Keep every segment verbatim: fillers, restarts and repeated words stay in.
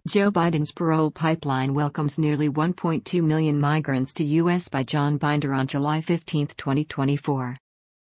Joe Biden's parole pipeline welcomes nearly one point two million migrants to U S by John Binder on July fifteenth, twenty twenty-four.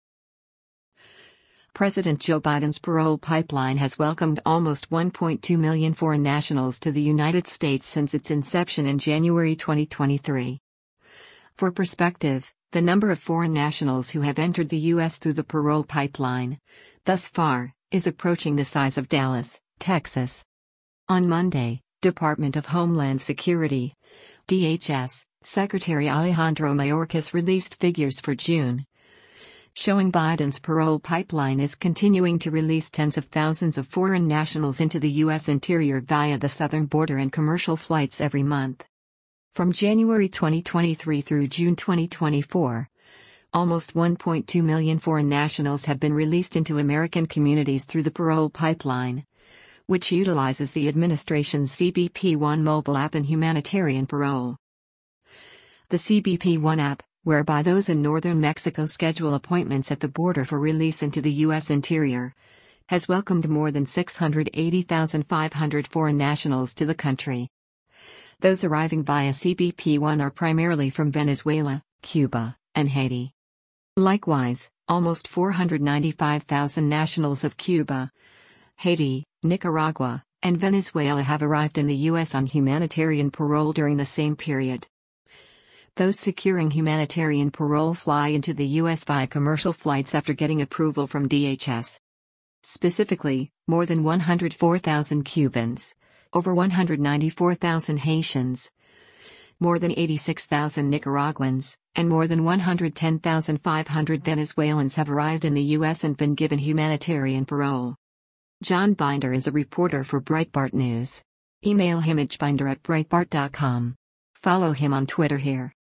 President Joe Biden's parole pipeline has welcomed almost one point two million foreign nationals to the United States since its inception in January twenty twenty-three. For perspective, the number of foreign nationals who have entered the U S through the parole pipeline, thus far, is approaching the size of Dallas, Texas. On Monday, Department of Homeland Security (D H S) Secretary Alejandro Mayorkas released figures for June, showing Biden's parole pipeline is continuing to release tens of thousands of foreign nationals into the U S interior via the southern border and commercial flights every month. From January twenty twenty-three through June twenty twenty-four, almost one point two million foreign nationals have been released into American communities through the parole pipeline, which utilizes the administration's C B P one mobile app and humanitarian parole. The C B P one app, whereby those in northern Mexico schedule appointments at the border for release into the U S interior, has welcomed more than six hundred eighty thousand five hundred foreign nationals to the country. Those arriving via C B P one are primarily from Venezuela, Cuba, and Haiti. Likewise, almost four hundred ninety-five thousand nationals of Cuba, Haiti, Nicaragua, and Venezuela have arrived in the U S on humanitarian parole during the same period. Those securing humanitarian parole fly into the U S via commercial flights after getting approval from D H S. Specifically, more than one hundred four thousand Cubans, over one hundred ninety-four thousand Haitians, more than eighty-six thousand Nicaraguans, and more than one hundred ten thousand five hundred Venezuelans have arrived in the U S and been given humanitarian parole. John Binder is a reporter for Breitbart News. Email him at binder at breitbart dot com. Follow him on Twitter here.